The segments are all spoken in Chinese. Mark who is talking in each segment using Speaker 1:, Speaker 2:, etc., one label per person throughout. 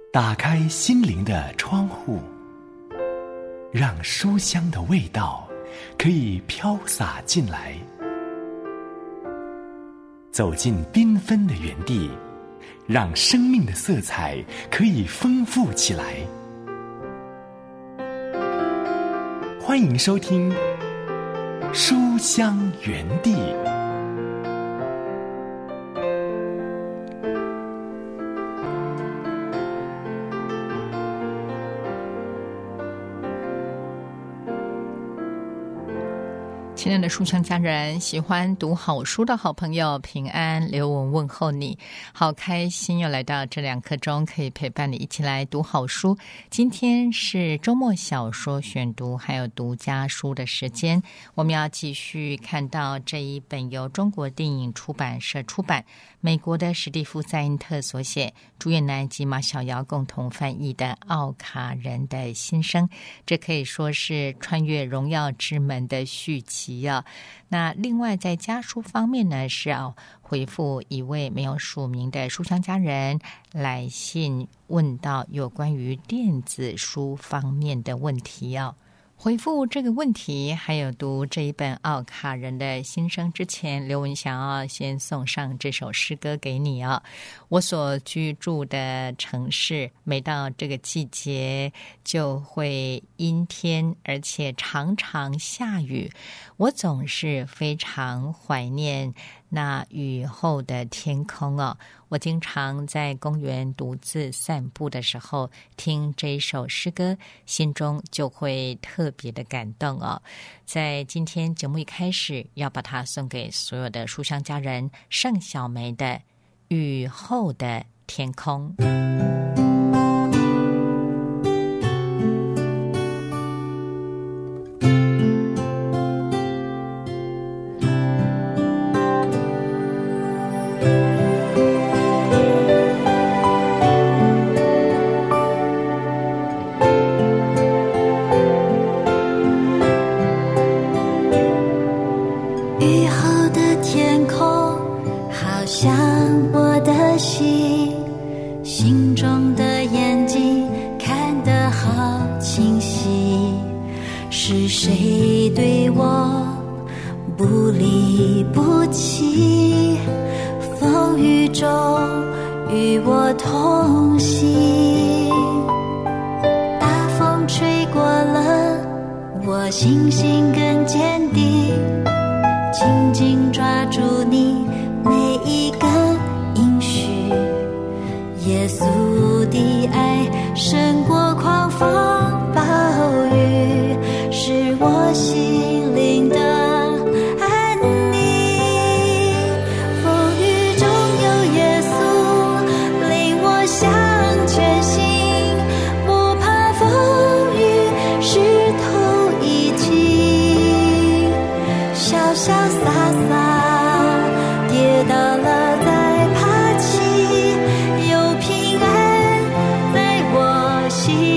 Speaker 1: 打开心灵的窗户，让书香的味道可以飘洒进来。走进缤纷的园地，让生命的色彩可以丰富起来。欢迎收听书香园地。
Speaker 2: 亲爱的书香家人，喜欢读好书的好朋友，平安，刘文问候你。好开心又来到这2刻钟，可以陪伴你一起来读好书。今天是周末小说选读还有独家书的时间，我们要继续看到这一本由中国电影出版社出版，美国的史蒂夫·塞因特所写，朱月南及马小瑶共同翻译的《奥卡人的心声》，这可以说是穿越荣耀之门的续集。那另外在家书方面呢，是要回复一位没有署名的书香家人来信，问到有关于电子书方面的问题哦。回复这个问题还有读这一本奥卡人的心声之前，刘文想要先送上这首诗歌给你哦。我所居住的城市每到这个季节就会阴天，而且常常下雨，我总是非常怀念那雨后的天空哦。我经常在公园独自散步的时候听这一首诗歌，心中就会特别的感动哦。在今天节目一开始，要把它送给所有的书香家人，盛小梅的《雨后的天空》。
Speaker 3: 心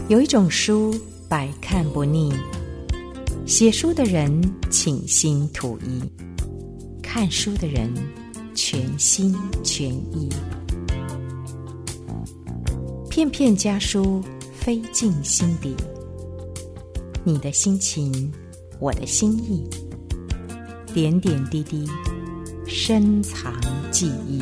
Speaker 3: 有一种书百看不腻，写书的人倾心吐意，看书的人全心全意。片片家书飞进心底，你的心情，我的心意，点点滴滴深藏记忆。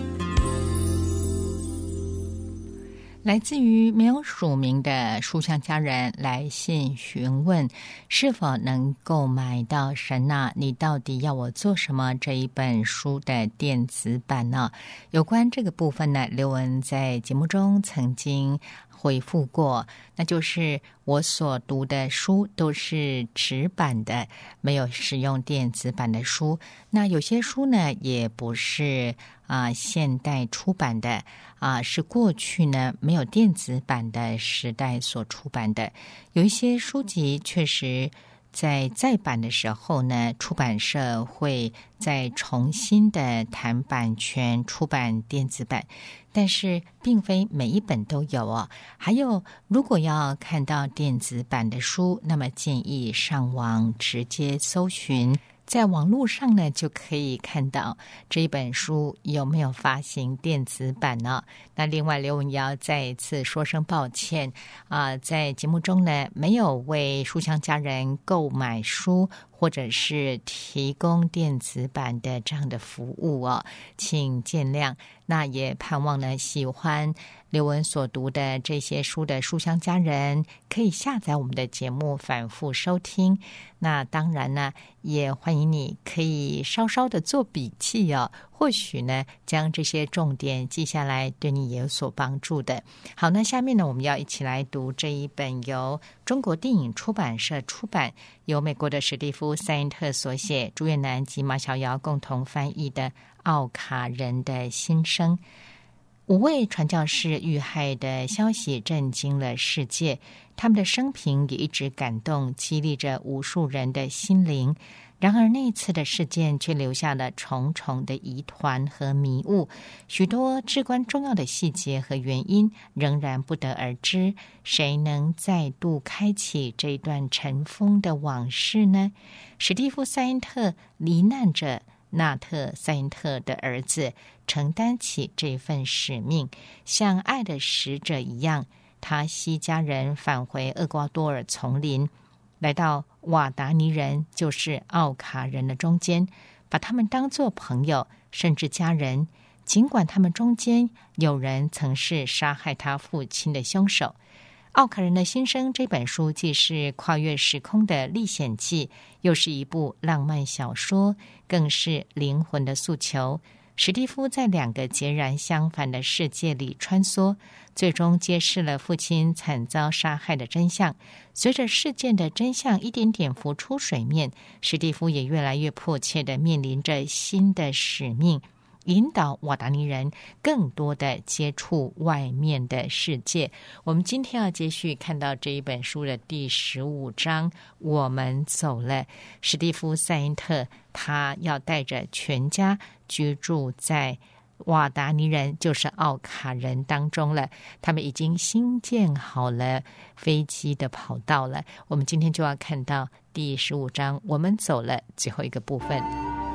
Speaker 2: 来自于没有署名的书香家人来信询问，是否能购买到《神啊，你到底要我做什么》这一本书的电子版呢？有关这个部分呢，刘文在节目中曾经回复过，那就是我所读的书都是纸版的，没有使用电子版的书。那有些书呢，也不是现代出版的是过去呢没有电子版的时代所出版的。有一些书籍确实在再版的时候呢，出版社会再重新的谈版权，出版电子版，但是并非每一本都有哦。还有，如果要看到电子版的书，那么建议上网直接搜寻，在网络上呢就可以看到这一本书有没有发行电子版呢？那另外刘文也要再一次说声抱歉在节目中呢没有为书香家人购买书或者是提供电子版的这样的服务哦，请见谅。那也盼望呢喜欢刘文所读的这些书的书香家人可以下载我们的节目反复收听。那当然呢也欢迎你可以稍稍的做笔记哦，或许呢将这些重点记下来，对你也有所帮助的。好，那下面呢我们要一起来读这一本由中国电影出版社出版，由美国的史蒂夫·塞因特所写，朱月南及马小瑶共同翻译的《奥卡人的心声》。5位传教士遇害的消息震惊了世界，他们的生平也一直感动激励着无数人的心灵。然而那一次的事件却留下了重重的疑团和迷雾，许多至关重要的细节和原因仍然不得而知。谁能再度开启这段尘封的往事呢？史蒂夫·塞因特罹难者纳特·塞因特的儿子承担起这份使命，像爱的使者一样，他携家人返回厄瓜多尔丛林，来到瓦达尼人，就是奥卡人的中间，把他们当作朋友，甚至家人。尽管他们中间有人曾是杀害他父亲的凶手。奥卡人的心声这本书既是跨越时空的历险记，又是一部浪漫小说，更是灵魂的诉求。史蒂夫在2个截然相反的世界里穿梭，最终揭示了父亲惨遭杀害的真相。随着事件的真相一点点浮出水面，史蒂夫也越来越迫切地面临着新的使命，引导瓦达尼人更多的接触外面的世界。我们今天要继续看到这一本书的第15章，我们走了。史蒂夫·塞因特他要带着全家居住在瓦达尼人，就是奥卡人当中了。他们已经新建好了飞机的跑道了。我们今天就要看到第15章，我们走了最后一个部分。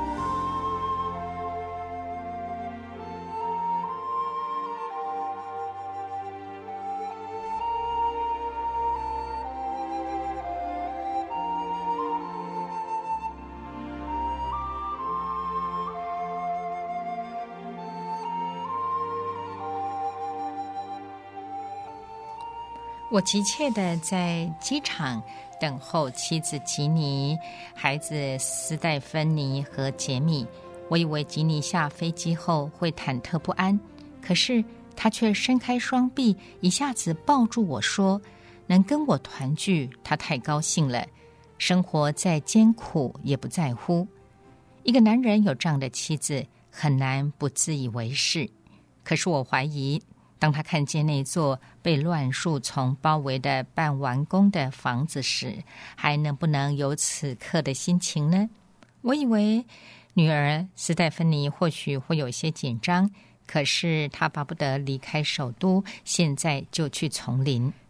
Speaker 2: 我急切地在机场等候妻子吉尼、孩子斯戴芬妮和杰米。我以为吉尼下飞机后会忐忑不安，可是他却伸开双臂，一下子抱住我说，能跟我团聚，他太高兴了。生活再艰苦也不在乎。一个男人有这样的妻子，很难不自以为是。可是我怀疑，当他看见那座被乱树丛包围的半完工的房子时，还能不能有此刻的心情呢？我以为女儿斯戴芬妮或许会有些紧张，可是她巴不得离开首都，现在就去丛林。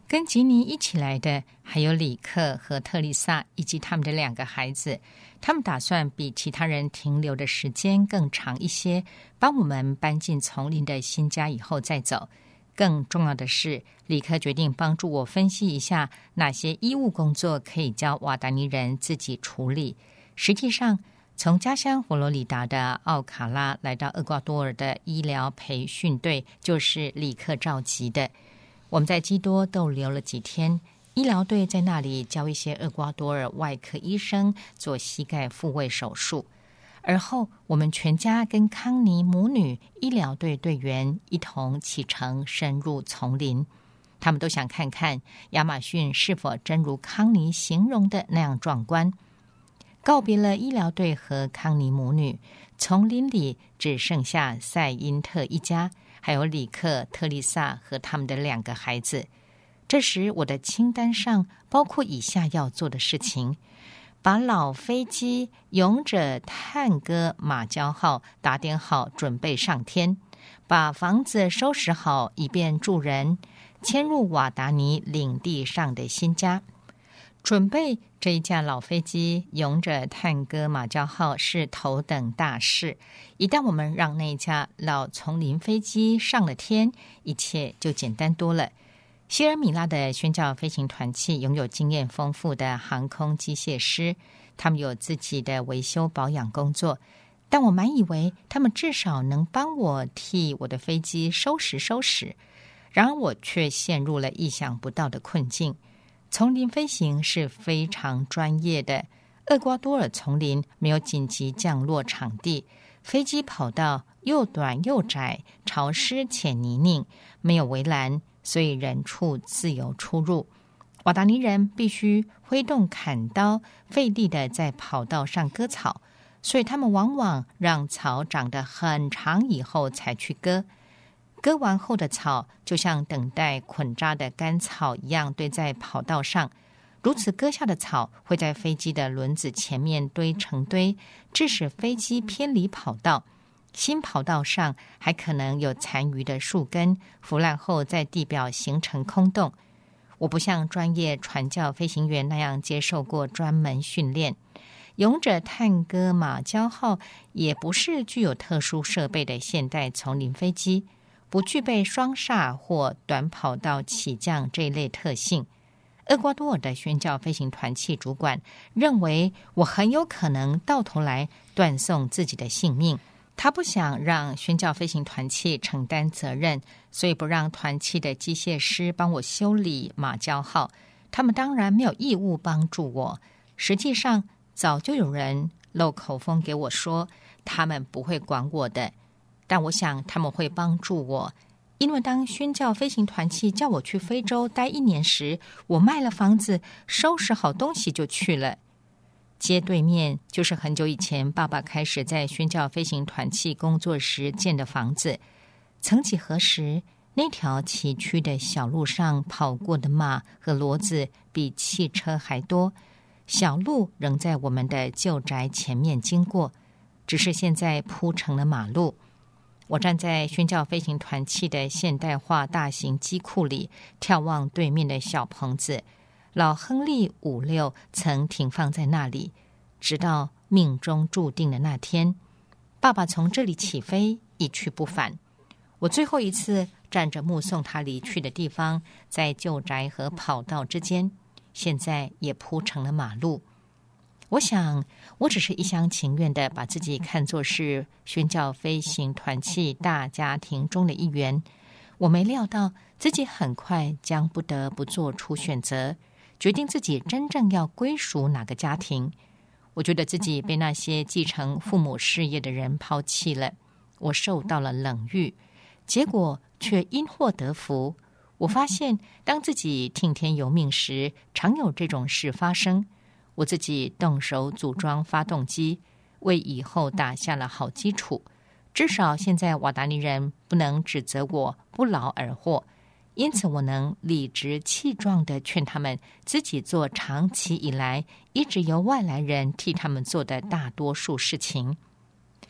Speaker 2: 跟吉尼一起来的还有里克和特丽莎以及他们的2个孩子，他们打算比其他人停留的时间更长一些，帮我们搬进丛林的新家以后再走。更重要的是，里克决定帮助我分析一下哪些医务工作可以交瓦达尼人自己处理。实际上，从家乡佛罗里达的奥卡拉来到厄瓜多尔的医疗培训队就是里克召集的。我们在基多逗留了几天，医疗队在那里教一些厄瓜多尔外科医生做膝盖复位手术。而后我们全家跟康妮母女医疗队队员一同启程深入丛林，他们都想看看亚马逊是否真如康妮形容的那样壮观。告别了医疗队和康妮母女，丛林里只剩下塞因特一家，还有里克、特丽莎和他们的2个孩子。这时我的清单上包括以下要做的事情：把老飞机勇者探戈马骄号打点好，准备上天；把房子收拾好，以便住人迁入瓦达尼领地上的新家。准备这一架老飞机勇者探戈马骄号是头等大事，一旦我们让那架老丛林飞机上了天，一切就简单多了。希尔米拉的宣教飞行团契拥有经验丰富的航空机械师，他们有自己的维修保养工作，但我满以为他们至少能帮我替我的飞机收拾。然而我却陷入了意想不到的困境。丛林飞行是非常专业的，厄瓜多尔丛林没有紧急降落场地，飞机跑道又短又窄，潮湿且泥泞，没有围栏，所以人畜自由出入。瓦达尼人必须挥动砍刀，费力地在跑道上割草，所以他们往往让草长得很长以后才去割。割完后的草就像等待捆扎的干草一样堆在跑道上，如此割下的草会在飞机的轮子前面堆成堆，致使飞机偏离跑道。新跑道上还可能有残余的树根，腐烂后在地表形成空洞。我不像专业传教飞行员那样接受过专门训练，勇者探戈马骄号也不是具有特殊设备的现代丛林飞机，不具备双煞或短跑道起降这一类特性。厄瓜多尔的宣教飞行团契主管认为我很有可能到头来断送自己的性命，他不想让宣教飞行团契承担责任，所以不让团契的机械师帮我修理马骄号。他们当然没有义务帮助我，实际上早就有人漏口风给我说他们不会管我的，但我想他们会帮助我，因为当宣教飞行团契叫我去非洲待1年时，我卖了房子，收拾好东西就去了。街对面就是很久以前爸爸开始在宣教飞行团契工作时建的房子。曾几何时，那条崎岖的小路上跑过的马和骡子比汽车还多，小路仍在我们的旧宅前面经过，只是现在铺成了马路。我站在宣教飞行团契的现代化大型机库里，眺望对面的小棚子。老亨利56曾停放在那里，直到命中注定的那天，爸爸从这里起飞，一去不返。我最后一次站着目送他离去的地方，在旧宅和跑道之间，现在也铺成了马路。我想，我只是一厢情愿地把自己看作是宣教飞行团契大家庭中的一员。我没料到自己很快将不得不做出选择，决定自己真正要归属哪个家庭。我觉得自己被那些继承父母事业的人抛弃了，我受到了冷遇，结果却因祸得福。我发现当自己听天由命时，常有这种事发生。我自己动手组装发动机，为以后打下了好基础。至少现在瓦达尼人不能指责我不劳而获，因此我能理直气壮地劝他们自己做长期以来一直由外来人替他们做的大多数事情。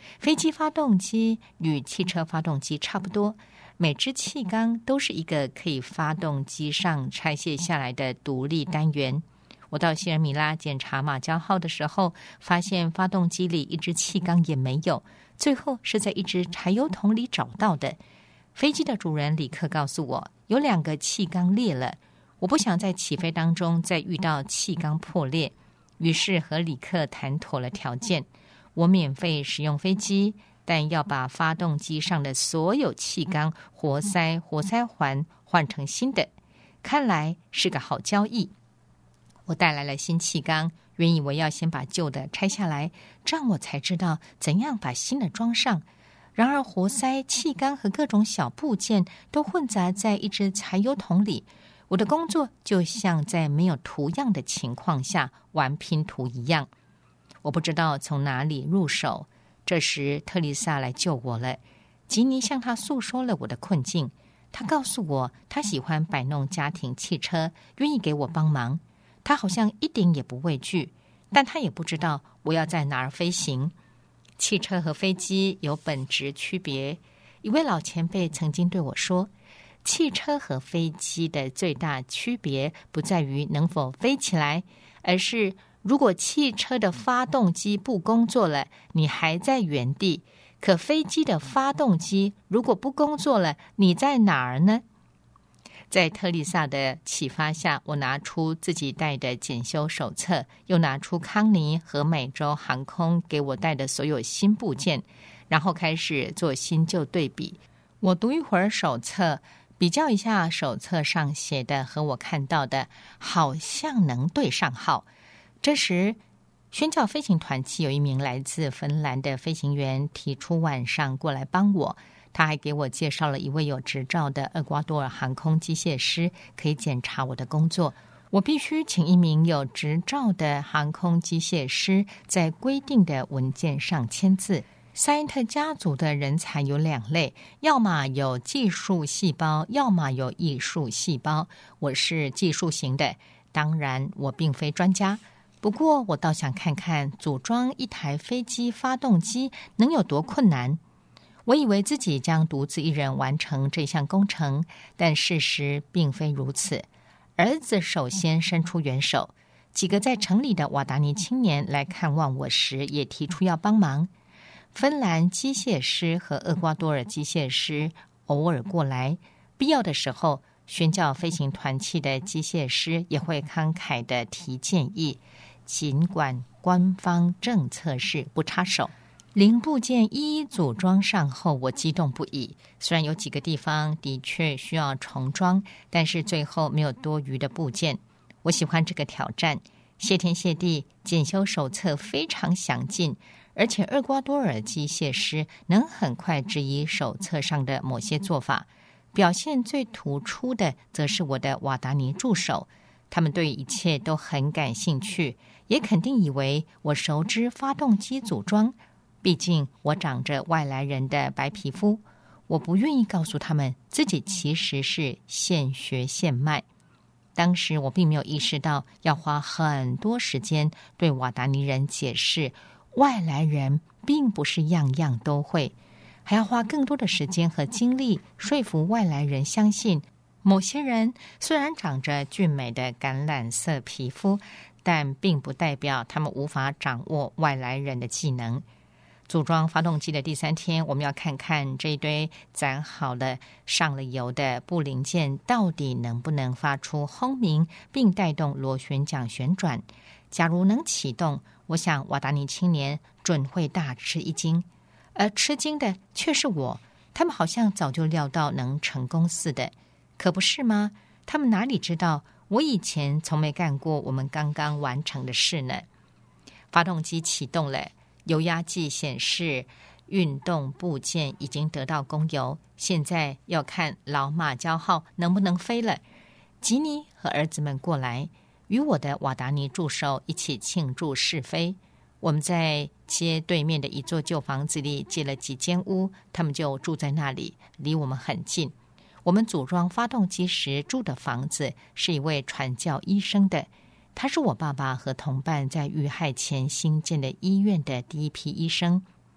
Speaker 2: 飞机发动机与汽车发动机差不多，每支气缸都是一个可以发动机上拆卸下来的独立单元。我到西尔米拉检查马骄号的时候，发现发动机里一支气缸也没有，最后是在一只柴油桶里找到的。飞机的主人立刻告诉我，有2个气缸裂了。我不想在起飞当中再遇到气缸破裂，于是和李克谈妥了条件，我免费使用飞机，但要把发动机上的所有气缸活塞环换成新的。看来是个好交易。我带来了新气缸，原以为要先把旧的拆下来，这样我才知道怎样把新的装上。然而活塞、气缸和各种小部件都混杂在一只柴油桶里，我的工作就像在没有图样的情况下玩拼图一样。我不知道从哪里入手。这时特丽莎来救我了。吉尼向她诉说了我的困境，她告诉我她喜欢摆弄家庭汽车，愿意给我帮忙。她好像一点也不畏惧，但她也不知道我要在哪儿飞行。汽车和飞机有本质区别。一位老前辈曾经对我说，汽车和飞机的最大区别不在于能否飞起来，而是如果汽车的发动机不工作了，你还在原地；可飞机的发动机如果不工作了，你在哪儿呢？在特丽莎的启发下，我拿出自己带的检修手册，又拿出康尼和美洲航空给我带的所有新部件，然后开始做新旧对比。我读一会儿手册，比较一下手册上写的和我看到的，好像能对上号。这时宣教飞行团期有一名来自芬兰的飞行员提出晚上过来帮我，他还给我介绍了一位有执照的厄瓜多尔航空机械师，可以检查我的工作。我必须请一名有执照的航空机械师在规定的文件上签字。塞因特家族的人才有2类，要么有技术细胞，要么有艺术细胞。我是技术型的，当然我并非专家，不过我倒想看看组装一台飞机发动机能有多困难。我以为自己将独自一人完成这项工程，但事实并非如此。儿子首先伸出援手，几个在城里的瓦达尼青年来看望我时也提出要帮忙。芬兰机械师和厄瓜多尔机械师偶尔过来，必要的时候宣教飞行团契的机械师也会慷慨地提建议，尽管官方政策是不插手。零部件一一组装上后，我激动不已。虽然有几个地方的确需要重装，但是最后没有多余的部件。我喜欢这个挑战。谢天谢地，检修手册非常详尽，而且厄瓜多尔机械师能很快质疑手册上的某些做法。表现最突出的则是我的瓦达尼助手，他们对一切都很感兴趣，也肯定以为我熟知发动机组装。毕竟我长着外来人的白皮肤，我不愿意告诉他们自己其实是现学现卖。当时我并没有意识到要花很多时间对瓦达尼人解释，外来人并不是样样都会，还要花更多的时间和精力说服外来人相信，某些人虽然长着俊美的橄榄色皮肤，但并不代表他们无法掌握外来人的技能。组装发动机的第3天，我们要看看这一堆攒好了上了油的布零件到底能不能发出轰鸣，并带动螺旋桨旋转。假如能启动，我想瓦达尼青年准会大吃一惊，而吃惊的却是我。他们好像早就料到能成功似的，可不是吗？他们哪里知道我以前从没干过我们刚刚完成的事呢？发动机启动了，油压计显示运动部件已经得到供油，现在要看老马骄号能不能飞了。吉尼和儿子们过来，与我的瓦达尼助手一起庆祝试飞。我们在街对面的一座旧房子里借了几间屋，他们就住在那里，离我们很近。我们组装发动机时住的房子是一位传教医生的，他是我爸爸和同伴在遇害前新建的医院的第一批医生。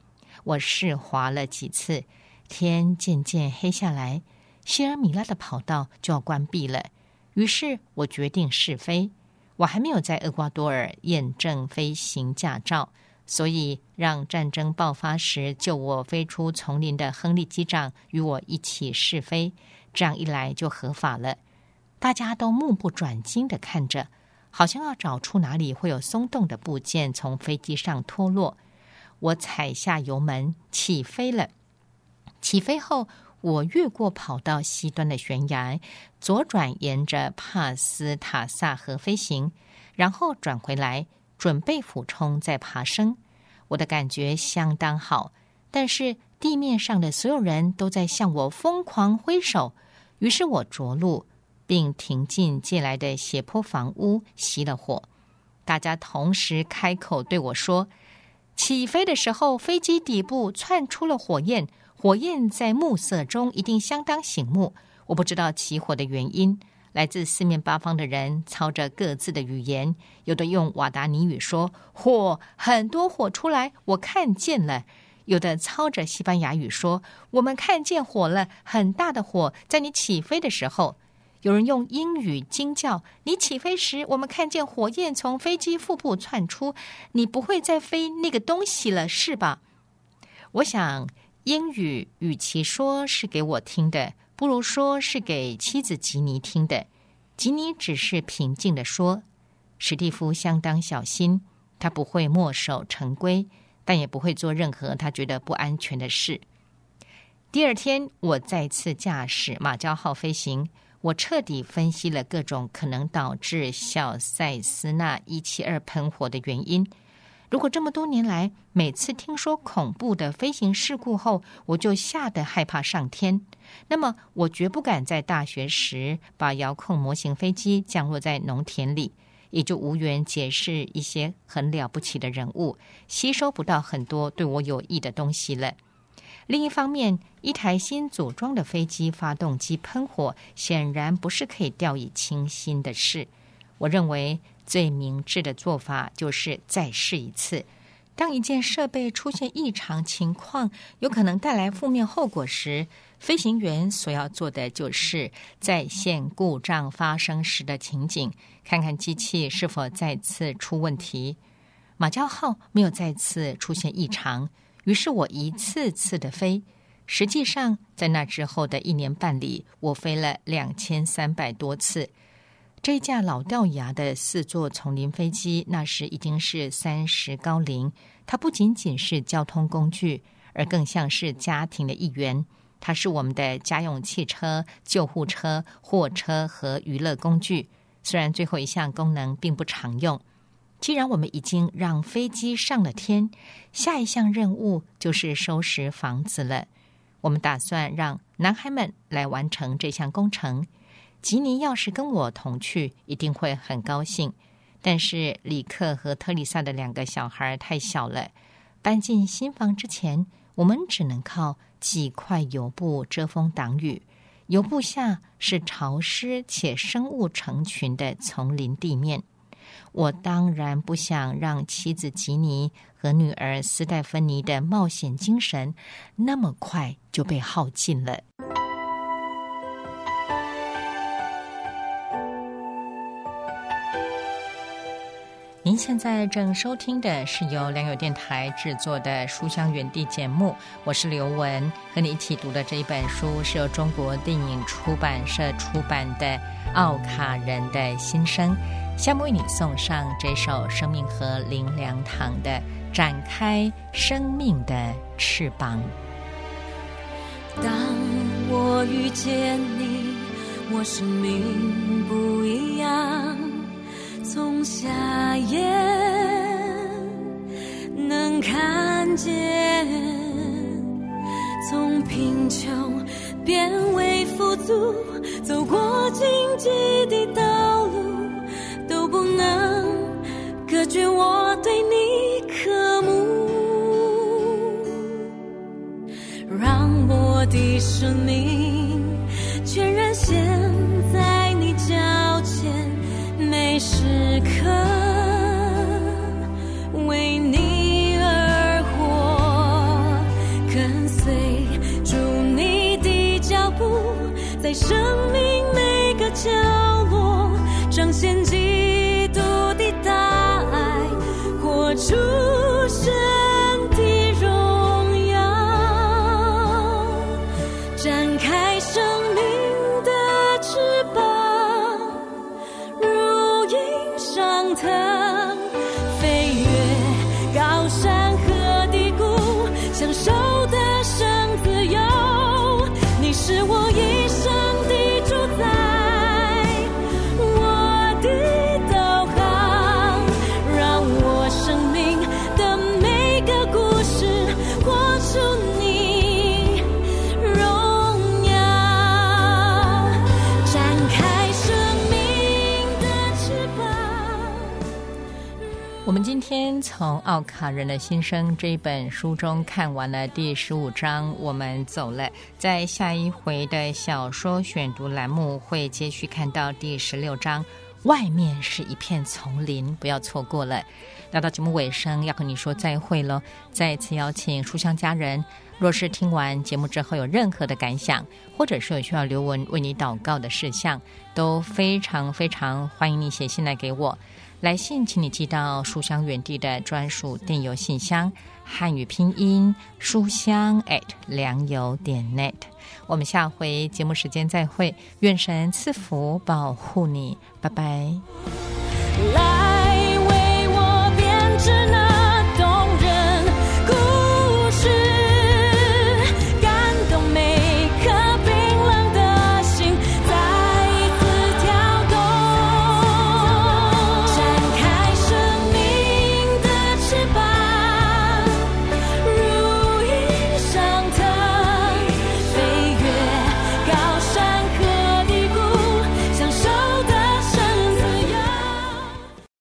Speaker 2: 我试滑了几次，天渐渐黑下来，希尔米拉的跑道就要关闭了。于是我决定试飞。我还没有在厄瓜多尔验证飞行驾照，所以让战争爆发时救我飞出丛林的亨利机长与我一起试飞，这样一来就合法了。大家都目不转睛地看着，好像要找出哪里会有松动的部件从飞机上脱落。我踩下油门起飞了。起飞后，我越过跑道西端的悬崖，左转沿着帕斯塔萨河飞行，然后转回来，准备俯冲再爬升。我的感觉相当好，但是地面上的所有人都在向我疯狂挥手，于是我着陆，并停进借来的斜坡房屋，熄了火。大家同时开口对我说，起飞的时候飞机底部窜出了火焰，火焰在暮色中一定相当醒目。我不知道起火的原因，来自四面八方的人操着各自的语言，有的用瓦达尼语说火，很多火出来，我看见了；有的操着西班牙语说我们看见火了，很大的火在你起飞的时候；有人用英语惊叫，你起飞时我们看见火焰从飞机腹部窜出，你不会再飞那个东西了是吧？我想英语与其说是给我听的，不如说是给妻子吉尼听的。吉尼只是平静地说，史蒂夫相当小心，他不会墨守成规，但也不会做任何他觉得不安全的事。第二天，我再次驾驶马交号飞行，我彻底分析了各种可能导致小塞斯纳172喷火的原因。如果这么多年来，每次听说恐怖的飞行事故后，我就吓得害怕上天，那么我绝不敢在大学时把遥控模型飞机降落在农田里，也就无缘解释一些很了不起的人物，吸收不到很多对我有益的东西了。另一方面，一台新组装的飞机发动机喷火，显然不是可以掉以轻心的事。我认为最明智的做法就是再试一次。当一件设备出现异常情况，有可能带来负面后果时，飞行员所要做的就是再现故障发生时的情景，看看机器是否再次出问题。马交号没有再次出现异常，于是我一次次的飞。实际上，在那之后的1年半里，我飞了2300多次。这架老掉牙的4座丛林飞机，那时已经是30高龄。它不仅仅是交通工具，而更像是家庭的一员。它是我们的家用汽车、救护车、货车和娱乐工具。虽然最后一项功能并不常用。既然我们已经让飞机上了天，下一项任务就是收拾房子了。我们打算让男孩们来完成这项工程。吉尼要是跟我同去，一定会很高兴。但是里克和特丽莎的2个小孩太小了，搬进新房之前，我们只能靠几块油布遮风挡雨。油布下是潮湿且生物成群的丛林地面。我当然不想让妻子吉尼和女儿斯黛芬妮的冒险精神那么快就被耗尽了。您现在正收听的是由良友电台制作的书香园地节目，我是刘雯，和你一起读的这一本书是由中国电影出版社出版的《奥卡人的心声》。下面为你送上这首生命河林良堂的《展开生命的翅膀》。
Speaker 4: 当我遇见你，我生命不一样，从夏夜能看见，从贫穷变为富足，走过荆棘的道路，都不能隔绝我对你渴慕。让我的生命全然陷在你脚前，每时刻为你而活， 在生命每个角落彰显基督的大爱，活出神的荣耀，展开生命的翅膀，如鹰上腾，飞越高山和低谷，享受的生自由。你是我一生的主宰，我的导航，让我生命的每个故事活出你荣耀，展开生命的翅膀。
Speaker 2: 我们今天从《奥卡人的心声》这一本书中看完了第15章，我们走了。在下一回的小说选读栏目会接续看到第16章，外面是一片丛林，不要错过了。来到节目尾声，要和你说再会了。再次邀请书香家人，若是听完节目之后有任何的感想，或者是有需要留文为你祷告的事项，都非常非常欢迎你写信来给我。来信请你寄到书香园地的专属电邮信箱，汉语拼音书香@良友.net。我们下回节目时间再会，愿神赐福保护你，拜拜。